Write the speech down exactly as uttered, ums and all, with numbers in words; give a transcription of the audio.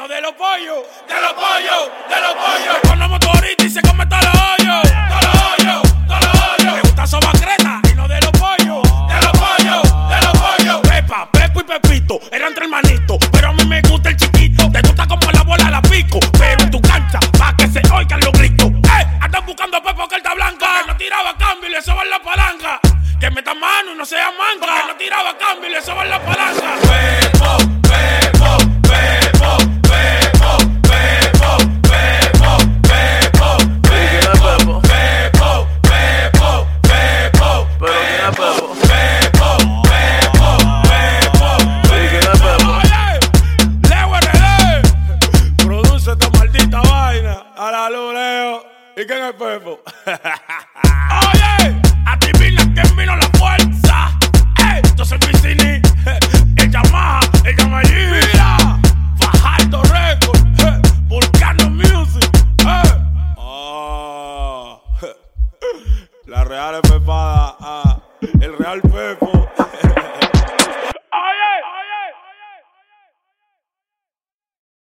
no de los pollos, de los pollos, de los pollos. Cuando motorista y se come todos los hoyos, todos los hoyos, todos los hoyos. Me gusta soba creta y no de los pollos, de los pollos, de los pollos. Pepa, Pepo y Pepito eran tres hermanitos, pero a mí me gusta el chiquito. Te gusta como la bola la pico, pero en tu cancha pa' que se oigan los gritos. ¡Eh! Andan buscando a Pepo que él está blanca, que no tiraba cambio y le soban la palanca. Que meta mano y no sea manca, que no tiraba cambio y le soban la palanca. Pepo, Pepo, Pepo, Pepo, Pepo, Pepo, Pepo, Pepo, Pepo, Pepo, Pepo, Pepo, Pepo, Pepo. Oye, Leo R D, produce esta maldita vaina. A la luz, Leo. ¿Y quién es Pepo? Oye, adivina quién vino la fuerza. Ey, yo soy Vicini, el Yamaha, el Yamaha. Mira, Fajardo Record, eh, Vulcano Music. Eh. Oh, la real es pepada, ah, el real Pepo.